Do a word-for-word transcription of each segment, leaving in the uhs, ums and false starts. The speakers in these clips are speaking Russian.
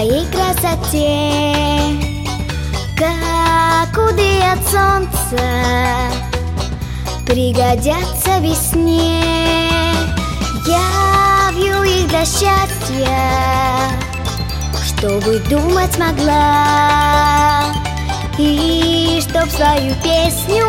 твоей красоте, как уды от солнца, пригодятся весне. Я вью их для счастья, чтобы думать могла, и чтоб свою песню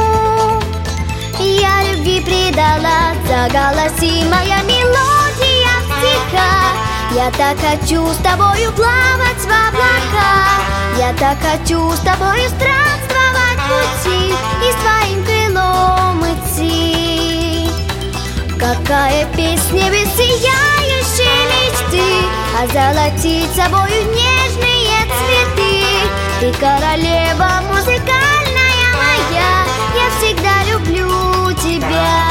я любви предала. Заголоси моя мелодия в стихах. Я так хочу с тобою плавать в облаках, я так хочу с тобою странствовать пути и с твоим крылом идти. Какая песня без сияющей мечты, озолотить собою нежные цветы. Ты королева музыкальная моя, я всегда люблю тебя.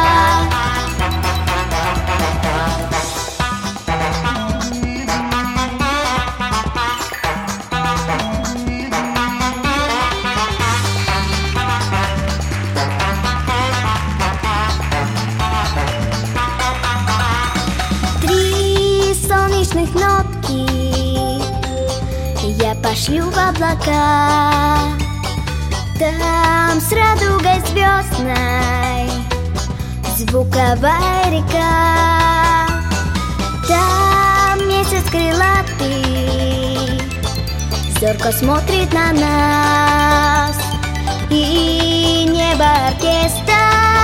Нотки я пошлю в облака, там с радугой звездной звуковая река. Там месяц крылатый зорко смотрит на нас, и небо оркестр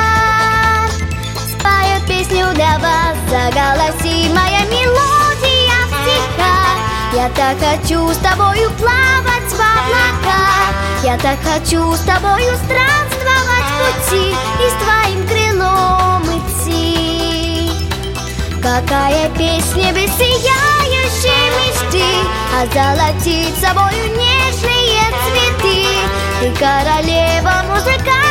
споет песню для вас. Заголоси моя мелодия в стихах. Я так хочу с тобою плавать в облаках, я так хочу с тобою странствовать пути и с твоим крылом идти. Какая песня без сияющей мечты, озолотить собою нежные цветы. Ты королева музыка